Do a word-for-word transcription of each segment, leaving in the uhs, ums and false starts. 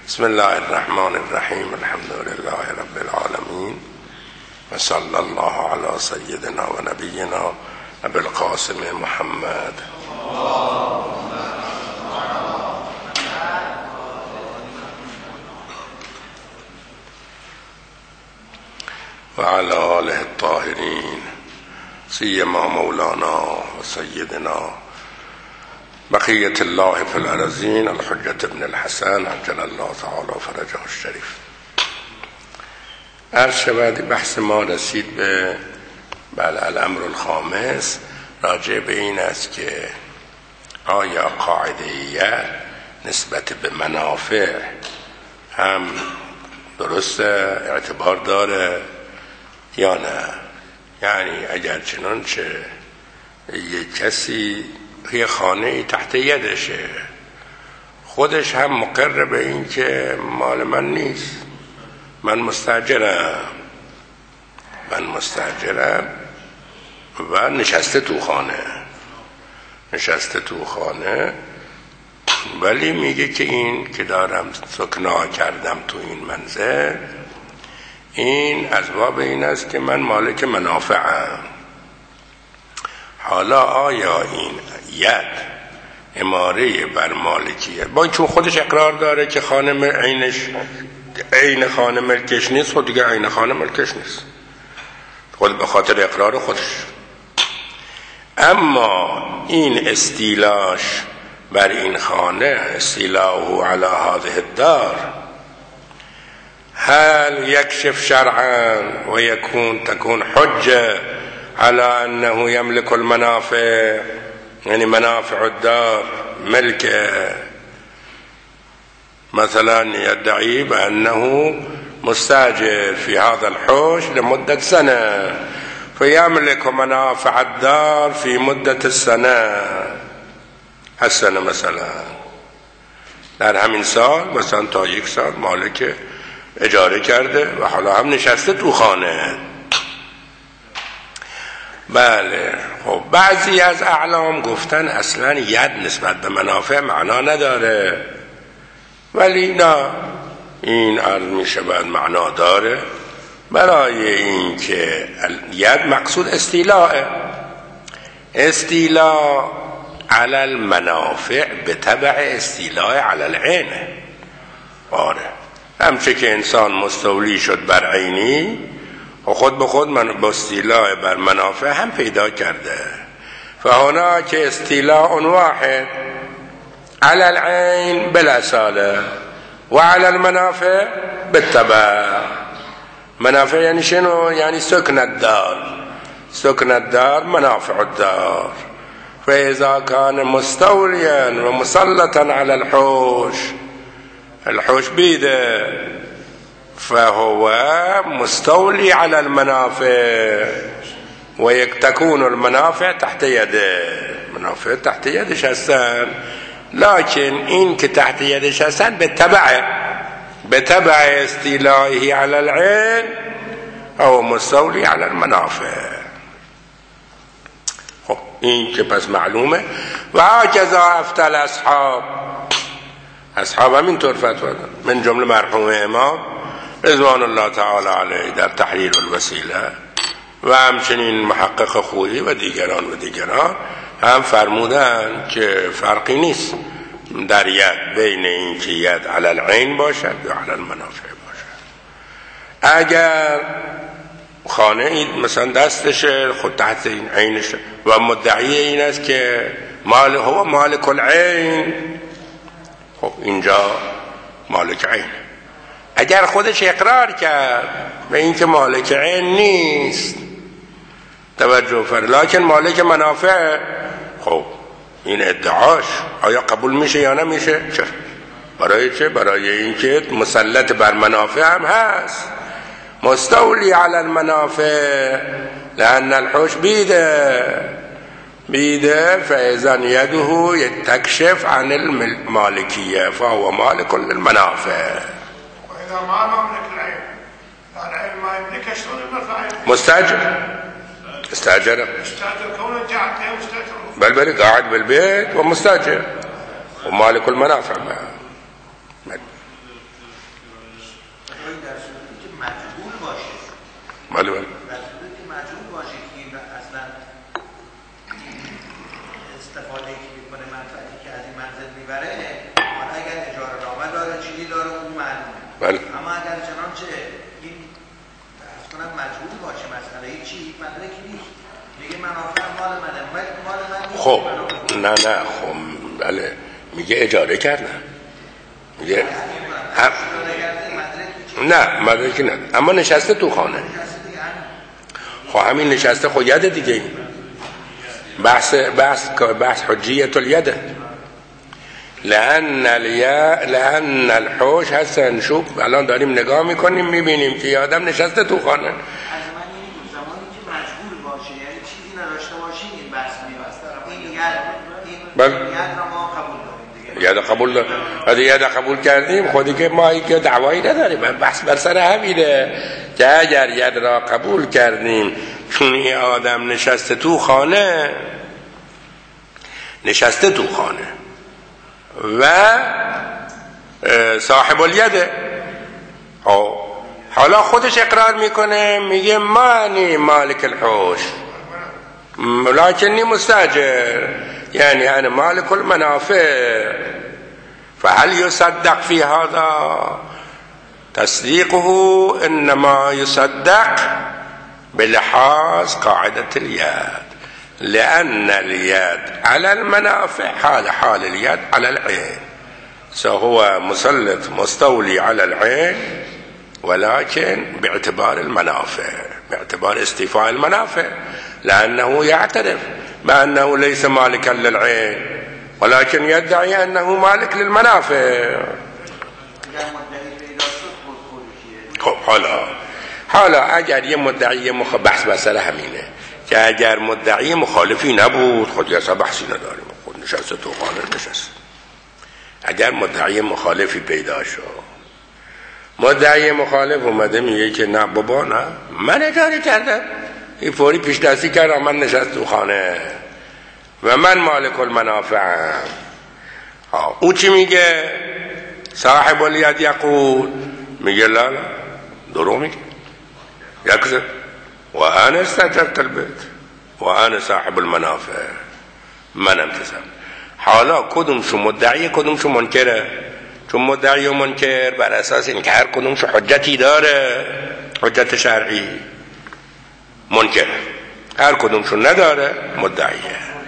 بسم الله الرحمن الرحیم. الحمد لله رب العالمین و صلی الله علی سیدنا و نبینا ابی القاسم محمد و علی آله الطاهرین سیما مولانا و سیدنا بقیت الله فی الارضین الحجة ابن الحسن عجل الله تعالی فرجه الشریف. عرض شود بحث ما رسید به بله الامر الخامس، راجع به این است که آیا قاعده‌ایه نسبت به منافع هم درست اعتبار داره یا نه؟ یعنی اگر چنانچه یک کسی یه خانه تحت یدشه، خودش هم مقر به این که مال من نیست، من مستاجرم من مستاجرم و نشسته تو خانه نشسته تو خانه ولی میگه که این که دارم سکنا کردم تو این منزل، این از باب این است که من مالک منافعم. حالا آیا این ید اماره بر مالکیت با این چون خودش اقرار داره که خانه عینش عین خانه ملکش نیست، خود دیگه عین خانه ملکش نیست، خود به خاطر اقرار خودش، اما این استیلاش بر این خانه استیلاه علی هذه الدار هل یکشف شرعا و یکون تکون حجه على أنه يملك المنافع، يعني منافع الدار ملكه. مثلا يدعي بأنه مستاجر في هذا الحوش لمدة سنة فيملك منافع الدار في مدة السنة السنة مثلا در همین سال مثلا تا یک سال مالک اجاره کرده و حالا هم نشسته تو خانه. بله، خب بعضی از اعلام گفتن اصلا ید نسبت به منافع معنا نداره، ولی نه، این عرض می شود معنا داره، برای این که ید مقصود استیلاء استیلاء علی المنافع به تبع استیلاء علی العین. آره، همچه که انسان مستولی شد بر عینی و خود به خود من با استیلاء بر منافع هم پیدا کرده. فهنا که استیلاء واحد على العین بالاصاله و على المنافع بالتبع. منافع یعنی شنو؟ یعنی سکن الدار سکن الدار منافع الدار. فاذا كان مستوليا ومسلطا على الحوش الحوش بيده فهو مستولي على المنافع وتكون المنافع تحت يده. منافع تحت يدش هستن، لكن این که تحت يدش هستن به تبع به تبع استیلائه على العين او مستولي على المنافع. خب این که پس معلومه. و هكذا افتى الاصحاب اصحاب همین طور فتوا دادن، من جمله مرحوم امام رضوان الله تعالی علیه در تحریر الوسیله و همچنین محقق خویی و دیگران و دیگران هم فرمودن که فرقی نیست در ید بین این که ید علی العین باشد یا علی المنافع باشد. اگر خانه اید مثلا دستشه خود تحت این عینشه و مدعی این است که مال هو مالک العین، خب اینجا مالک عین. اگر خودش اقرار کرد به این که مالک عین نیست، توجه فرمایید، لکن مالک منافع، خب این ادعاش آیا قبول میشه یا نمیشه؟ چرا؟ برای چه؟ برای اینکه مسلط بر منافع هم هست، مستولی علی المنافع، لان الحوش بیده بیده فاذا یده تکشف عن المالکیه فهو مالک للمنافع. إذا ما مملك العين العين ما يملكه شلون يملك العين؟ مستاجر استاجر مستاجر كونه قاعد مستاجر بل بل قاعد بالبيت ومستاجر ومالك المنافع. در صورتی که مجبور باشه. بله بله. در صورتی که مجبور باشه که اصلا استفاده که میکنه منفعتی که از این منزل میبره، حالا اگر اجاره نامه داره چیزی داره اون معلومه. بله. اما اگر چنانچه این فرض کنم مجبور باشه مسئله چی مدرکی نیست، میگه منافع مال منه، مال من نیست. خب نه نه خب بله میگه اجاره کردن، میگه هم... نه مدرکی نه، اما نشسته تو خانه. خب همین نشسته خود یده دیگه. بحث بحث بحث حجیت الیده، لأن الیا لأن الحوش هستن. شوف الان داریم نگاه میکنیم میبینیم که آدم نشسته تو خانه. از من این زمانی که مجبور باشه، یعنی چیزی نداشته باشه این بحث میاد. این ید این ید را ما قبول داریم دیگه. ید قبول داریم. ید قبول کردیم خودی که ما این که دعوایی نداریم. بحث بر سر همینه که اگر ید را قبول کردیم چون این آدم نشسته تو خانه، نشسته تو خانه و صاحب الیده، حالا خودش اقرار میکنه میگه مانی مالک الحوش لکنی مستاجر، یعنی انا مالک المنافع. فهل يصدق في هذا؟ تصديقه انما يصدق بلحاظ قاعدة اليد، لأن اليد على المنافع حال حال اليد على العين، فهو مسلط مستولي على العين ولكن باعتبار المنافع، باعتبار استيفاء المنافع، لأنه يعترف بأنه ليس مالكا للعين ولكن يدعي أنه مالك للمنافع. خب حالا حالا اگر یه مدعی مخ... بحث بسر همینه که اگر مدعی مخالفی نبود خود اصلا بحثی نداریم، خود نشسته تو خانه نشسته. اگر مدعی مخالفی پیدا شد، مدعی مخالف اومده میگه که نه بابا نه من اجاره کردم، این فوری پیش دستی کردم، من نشست تو خانه و من مالک المنافعم. ها او چی میگه؟ صاحب الید یقول، میگه لا لا درو میگه یکذب و انا استاجرت البيت و انا صاحب المنافع، من امتثل. حالا کدومشو مدعی کدومشو منکره؟ چون مدعی و منکر بر اساس این که هر کدومشو حجتی داره، حجت شرعی، منکر هر کدومشو نداره مدعیه.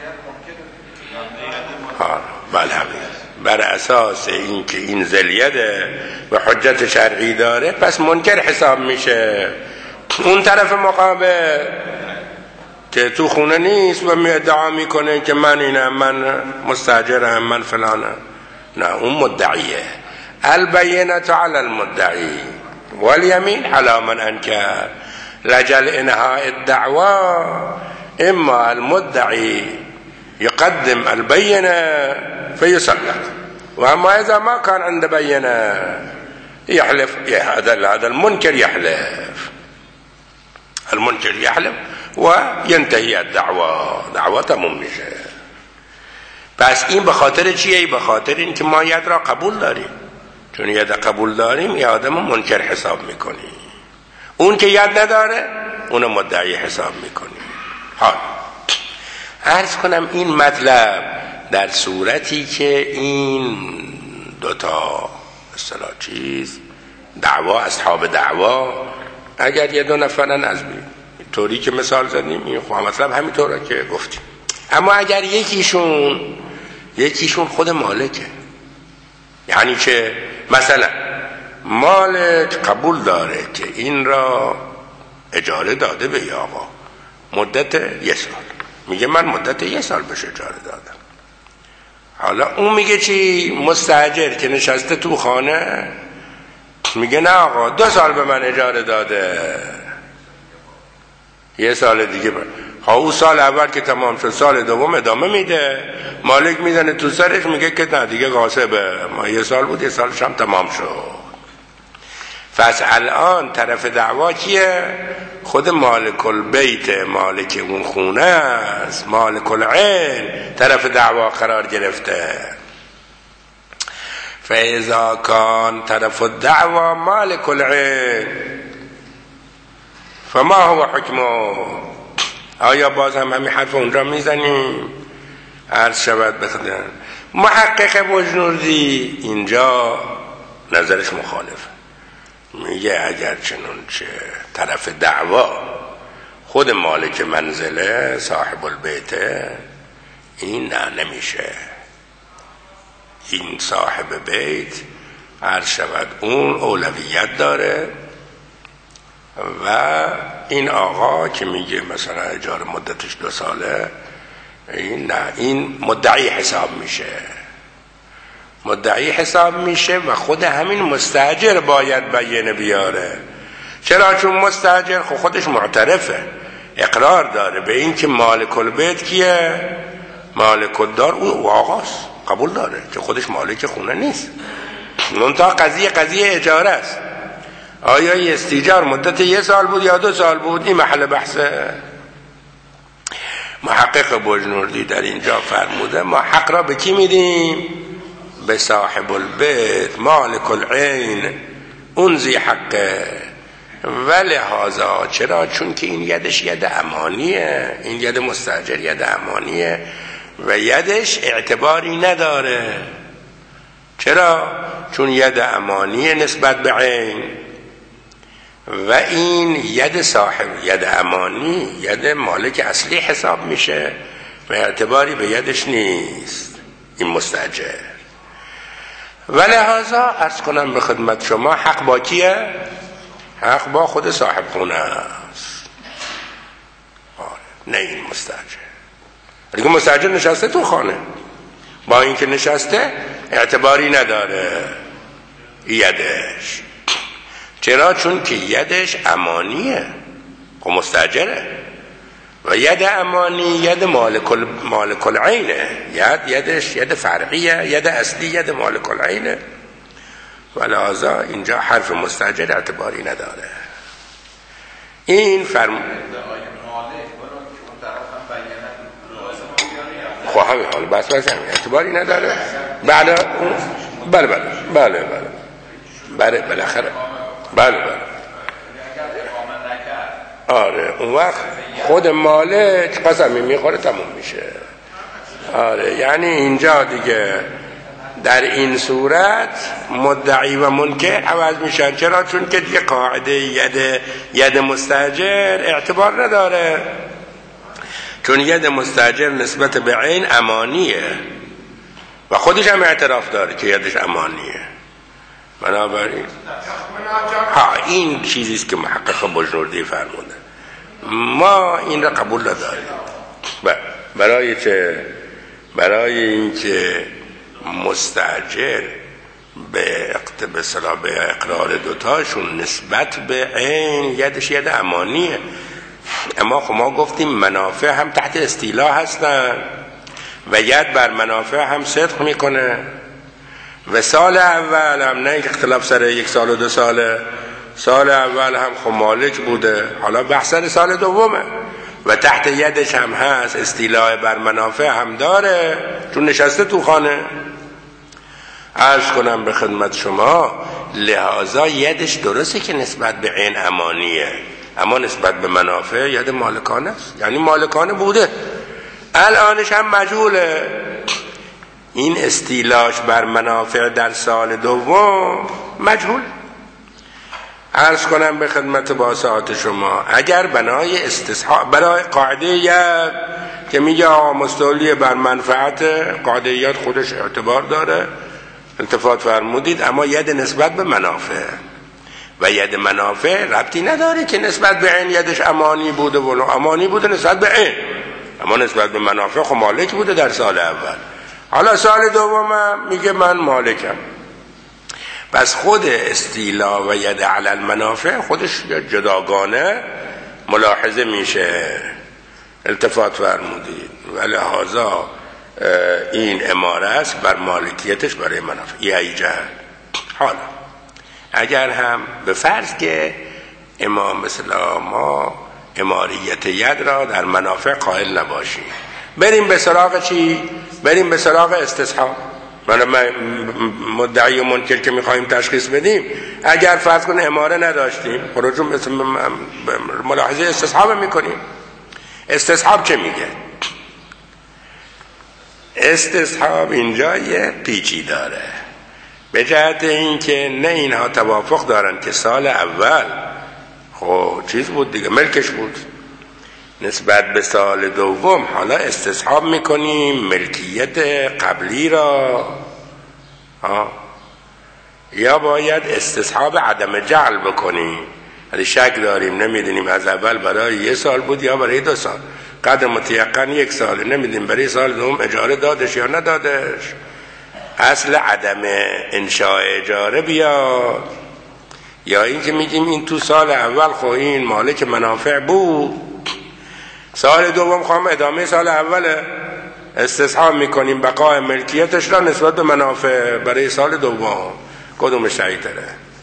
ها بله همین، بر اساس این که این ذلیته و حجت شرعی داره پس منکر حساب میشه. اون طرف مقابل که تو خونه نیست و می ادعا میکنه که من اینم، من مستاجرم، من فلانم، نه اون مدعیه. البینه علی المدعی والیمین علی من انکر، لجل انهاء الدعوا اما المدعی يقدم البينة فيصدق، وأما إذا ما كان عند بينة يحلف. هذا هذا المنكر يحلف، المنكر يحلف وينتهي الدعوة، دعوة تموم میشه. پس این به خاطر چیه؟ به خاطر این که ما ید را قبول داریم، چون ید قبول داریم یه آدم منکر حساب میکنیم، اون که ید نداره اون مدعی حساب میکنیم. حال عرض کنم این مطلب در صورتی که این دوتا اصطلاح چیز دعوا، اصحاب دعوا، اگر یه دو نفرن از بین طوری که مثال زدیم این خواه مطلب همینطوره که گفتیم، اما اگر یکیشون یکیشون خود مالکه، یعنی که مثلا مالک قبول داره که این را اجاره داده به آقا مدت یه سال، میگه من مدت یه سال بهش اجاره دادم. حالا اون میگه چی؟ مستاجر که نشسته تو خانه میگه نه آقا دو سال به من اجاره داده، یه سال دیگه بر. ها اون سال اول که تمام شد سال دوم ادامه میده، مالک میزنه تو سرش میگه که نه دیگه غاصبه، ما یه سال بود یه سالش هم تمام شد. پس الان طرف دعوا کیه؟ خود مالک البیت، مالک اون خونه است، مالک العین طرف دعوا قرار گرفته. فاذا کان طرف الدعوا مالک العین فما هو حکمه. آیا باز هم همین حرف اونجا میزنیم؟ عرض شود بخدن محقق بجنوردی اینجا نظرش مخالفه، میگه اگر چنانچه طرف دعوا خود مالک منزله صاحب البیته، این نه نمیشه. این صاحب بیت عرض شود اون اولویت داره و این آقا که میگه مثلا اجاره مدتش دو ساله، این نه، این مدعی حساب میشه، مدعی حساب میشه و خود همین مستاجر باید بیانه بیاره. چرا؟ چون مستاجر خودش معترفه، اقرار داره به این که مالک البیت کیه؟ مالک الدار او آقاست، قبول داره که خودش مالک خونه نیست. منتها قضیه قضیه اجاره است. آیا این استیجار مدت یه سال بود یا دو سال بود؟ این محل بحثه. محقق بجنوردی در اینجا فرموده ما حق را به کی میدیم؟ به صاحب البیت مالک العین، اون زی حقه. و لحاظا چرا؟ چون که این یدش ید امانیه، این ید مستاجر ید امانیه و یدش اعتباری نداره. چرا؟ چون ید امانیه نسبت به عین و این ید صاحب ید امانی ید مالک اصلی حساب میشه و اعتباری به یدش نیست این مستاجر. و لحاظا عرض کنم به خدمت شما حق با کیه؟ حق با خود صاحب خونه است، نه این مستاجر. دیگه مستاجر نشسته تو خانه، با اینکه نشسته اعتباری نداره یدش. چرا؟ چون که یدش امانیه، خب مستاجره و ید امانی ید مالک مالک العینه، ید یدش ید فرعیه، ید اصلی ید مالک العینه و لذا اینجا حرف مستاجر اعتباری نداره. این فرم خواهم حال بس بس همین اعتباری نداره. بله بله بله بله بله بله بالاخره بله بله آره اون وقت خود مالک قسمی میخوره تموم میشه. آره یعنی اینجا دیگه در این صورت مدعی و منکر عوض میشن. چرا؟ چون که دیگه قاعده ید ید مستاجر اعتبار نداره، چون ید مستاجر نسبت به عین امانیه و خودش هم اعتراف داره که یدش امانیه. بنابراین ها این چیزیست که محقق بجنوردی فرموده. ما این را قبول نداریم. برای چه؟ برای اینکه مستاجر به اقتباس به اقرار دوتاشون نسبت به عین یدش ید امانیه، اما خب ما گفتیم منافع هم تحت استیلا هستن و ید بر منافع هم صدق میکنه و سال اول هم نه اختلاف سر یک سال و دو ساله، سال اول هم خب مالک بوده، حالا بحث سر سال دومه و تحت یدش هم هست، استیلاء بر منافع هم داره چون نشسته تو خانه. عرض کنم به خدمت شما لحاظا یدش درسته که نسبت به عین امانیه، اما نسبت به منافع ید مالکانه است، یعنی مالکانه بوده، الانش هم مجهوله. این استیلاش بر منافع در سال دوم مجهول. عرض کنم به خدمت باسعات شما اگر بنای استصحاب برای قاعده ید که میگه آقا مستولی بر منفعت، قاعده ید خودش اعتبار داره، التفات فرمودید، اما ید نسبت به منافع و ید منافع ربطی نداره که نسبت به عین یدش امانی بوده ولو امانی بوده نسبت به عین، اما نسبت به منافع خب مالک بوده در سال اول، حالا سال دوم میگه من مالکم. پس خود استیلا و ید علی المنافع خودش جداگانه ملاحظه میشه، التفات فرمودید و لحاظا این اماره است بر مالکیتش برای منافع. یه جهت. حالا اگر هم به فرض که امام مثل ما اماریت ید را در منافع قائل نباشیم، بریم به سراغ چی؟ بریم به سراغ استصحاب. من مدعی و منکر که میخوایم تشخیص بدیم، اگر فرض کن اماره نداشتیم، خروج ملاحظه استصحاب میکنیم. استصحاب چه میگه؟ استصحاب اینجا یه پیچی داره، به جهت این که نه اینها توافق دارن که سال اول خب چیز بود دیگه، ملکش بود، نسبت به سال دوم حالا استصحاب میکنیم ملکیت قبلی را ها، یا باید استصحاب عدم جعل بکنیم. اگه شک داریم نمیدونیم از اول برای یه سال بود یا برای دو سال، قدر متیقن یک سال، نمیدونیم برای سال دوم اجاره دادش یا ندادش، اصل عدم انشاء اجاره بیاد، یا این که میگیم این تو سال اول خب این مالک منافع بود، سال دوم خواهم ادامه سال اوله، استصحاب میکنیم بقای ملکیتش را نسبت به منافع برای سال دوم. کدوم صحیح تره؟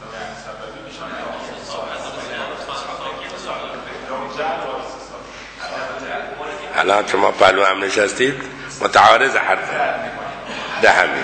الان شما پلو هم نشستید متعارض حرف ده همین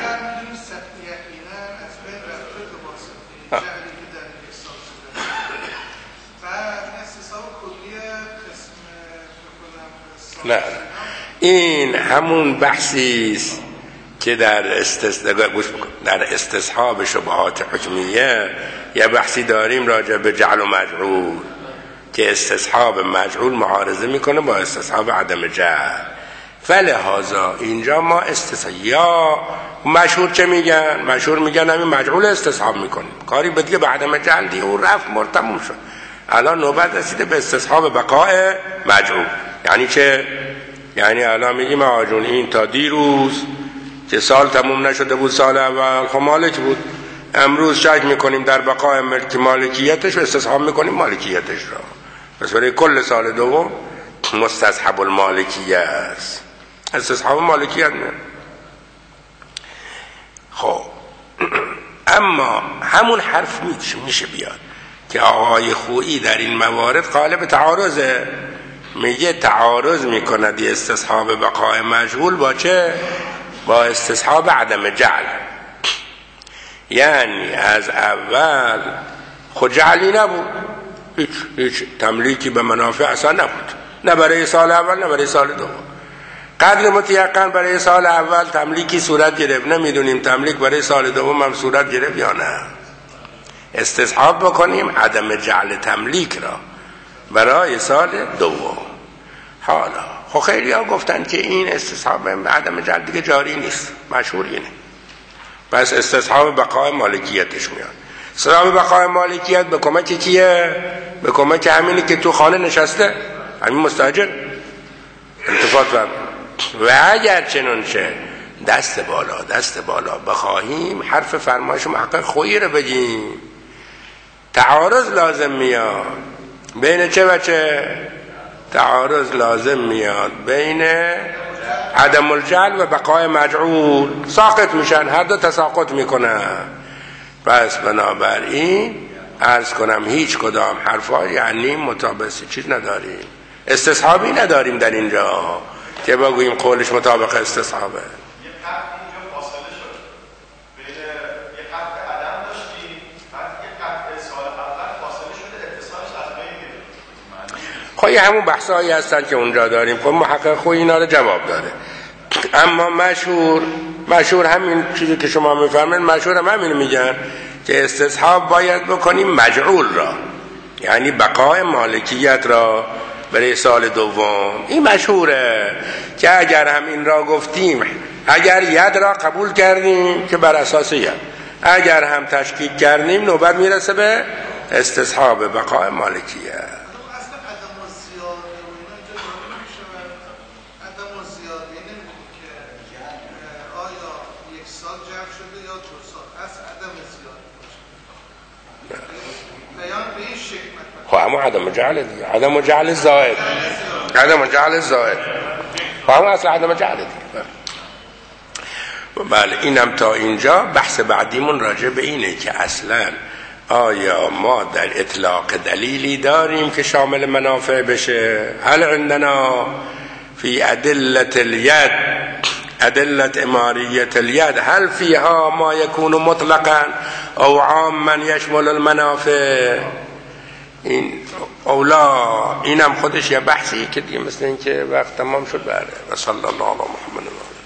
نه، این همون بحثی است که در استص... در استصحاب شبهات حکمیه یه بحثی داریم راجع به جعل و مجعول، که استصحاب مجعول معارضه میکنه با استصحاب عدم جعل. فلهذا اینجا ما استصحاب یا مشهور چه میگن؟ مشهور میگن همین مجعول استصحاب میکنیم، کاری به دیگه به عدم جعل دیگه اون رفت مرتموم شد. الان نوبت رسیده به استصحاب بقای مجعول. یعنی چه؟ یعنی الان میگیم آجون این تا دیروز که سال تموم نشده بود، سال اول خب مالک بود، امروز شک میکنیم در بقای ملک مالکیتش و استصحاب میکنیم مالکیتش را، پس برای کل سال دوم مستصحب المالکیه است، استصحاب مالکیت نه. خب اما همون حرف میشه بیاد که آقای خویی در این موارد قالب تعارضه، میگه تعارض میکند استصحاب بقای مجهول با چه؟ با استصحاب عدم جعل. یعنی از اول خود جعلی نبود، هیچ هیچ تملیکی به منافع اصلا نبود، نه برای سال اول نه برای سال دوم. قدر متیقن برای سال اول تملیکی صورت گرفت، نمیدونیم تملیک برای سال دوم هم صورت گرفت یا نه. استصحاب بکنیم عدم جعل تملیک را برای سال دوم. حالا خب خیلی ها گفتن که این استصحاب عدم جعل دیگه جاری نیست، مشهور اینه، پس استصحاب بقای مالکیتش میاد. استصحاب بقای مالکیت به کمک کیه؟ به کمک همینی که تو خانه نشسته، همین مستاجر. التفات فرم. و اگر چنون شه دست بالا دست بالا بخواهیم حرف فرمایش محقق خویی رو بگیم، تعارض لازم میاد بین چه و چه؟ تعارض لازم میاد بین عدم الجعل و بقای مجعول، ساقط میشن، هر دو تساقط میکنن. پس بنابراین عرض کنم هیچ کدام حرفا یعنی مطابقی چیز نداریم، استصحابی نداریم در اینجا که بگوییم قولش مطابق استصحابه. خواهی همون بحثایی هستن که اونجا داریم، خب محقق خوی اینا رو جواب داده. اما مشهور مشهور همین چیزی که شما میفرمین، مشهور هم همین میگن که استصحاب باید بکنیم مجعول را، یعنی بقای مالکیت را برای سال دوم. این مشهوره که اگر هم این را گفتیم، اگر ید را قبول کردیم که بر اساس ید، اگر هم تشکیک کردیم نوبت میرسه به استصحاب بقای مالکیت. خب اما عدم جعل دیگه، عدم جعل زائد، عدم جعل زائد، خب اما اصل عدم جعل دیگه. بله اینم تا اینجا. بحث بعدیمون راجع به اینه که اصلا آیا ما در اطلاق دلیلی داریم که شامل منافع بشه؟ هل عندنا فی ادلة الید ادلت اماریت الید هل فیها ما یکون مطلقا او عاما یشمل المنافع. این اولا اینم خودش یه بحثی که دیگه مثل این که وقت تمام شد. بله و صلی الله علی محمد.